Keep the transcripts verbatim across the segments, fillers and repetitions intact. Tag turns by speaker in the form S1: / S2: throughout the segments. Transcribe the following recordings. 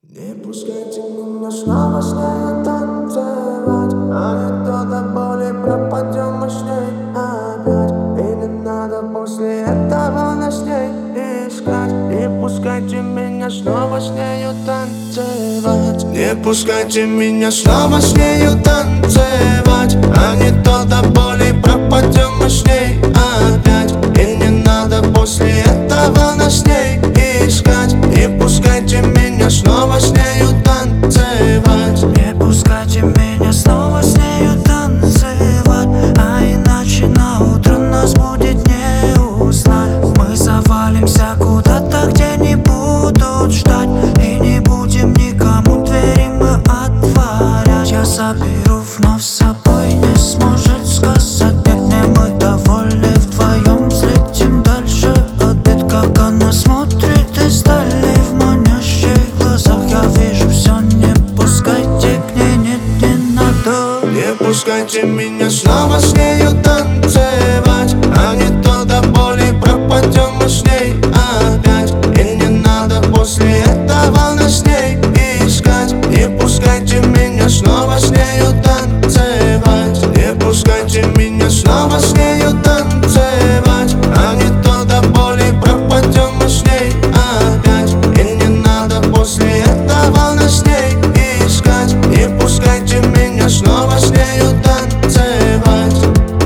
S1: Не пускайте меня снова с нею танцевать, а не то до боли пропадем мы с ней опять. И не надо после этого нас с ней искать. Не пускайте меня снова с нею танцевать. Не пускайте меня снова с нею танцевать, а не то до боли пропадем мы с ней опять. И не надо после этого нас с ней искать. Не пускайте меня снова с нею танцевать.
S2: Не пускайте меня снова с нею танцевать, а иначе на утро нас будет не узнать. Мы завалимся куда-то, где не будут ждать, и не будем никому двери мы отворять. Я заберу вновь с собой, не сможет сказать нет. Не мы довольны вдвоем, взлетим дальше обед. Как она смотрит издали в манящих глазах, я вижу все, не пускайте к ней, нет, не надо.
S1: Не пускайте меня снова с нею танцевать, а не то до боли пропадем мы с ней опять. И не надо после этого нас с ней искать. Не пускайте меня снова с нею танцевать. Не пускайте меня снова с нею танцевать, а не то до боли пропадем мы с ней опять. И не надо после этого нас с ней искать. Не пускайте меня снова с нею танцевать.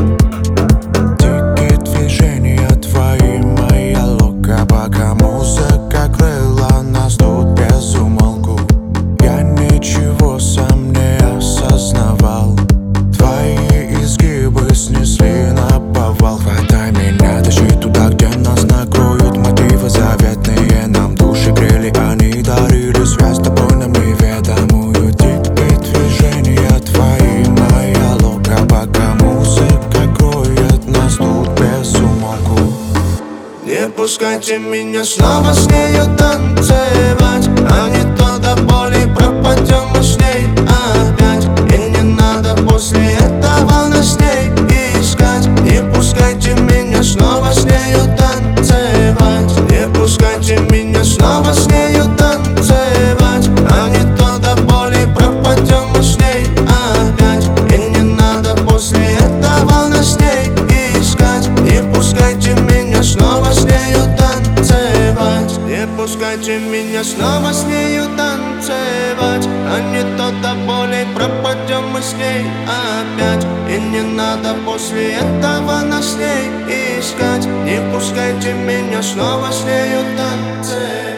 S3: Дикие движения твои, моя лока, пока музыка крыла нас тут без умолку. Я ничего сам не осознавал, твои изгибы снесли на повал. Хватай меня, тащи туда, где нас накроют мотивы заветные. Нам души грели, они дарили связь с тобой нам неведомую. Дикие движения твои, моя лока, пока музыка кроет нас тут без умолку.
S1: Не пускайте меня снова с нею танцевать, а не то до боли пропадем мы с ней опять. И не надо после этого нас с ней искать. Не пускайте меня снова с нею танцевать. Не пускайте меня снова с нею танцевать, а не то до боли пропадем мы с ней опять. И не надо после этого нас с ней искать. Не пускайте меня снова с нею танцевать. Не пускайте меня снова с нею танцевать, а не то до боли пропадем мы с ней опять. И не надо после этого нас с ней искать. Не пускайте меня снова с нею танцевать.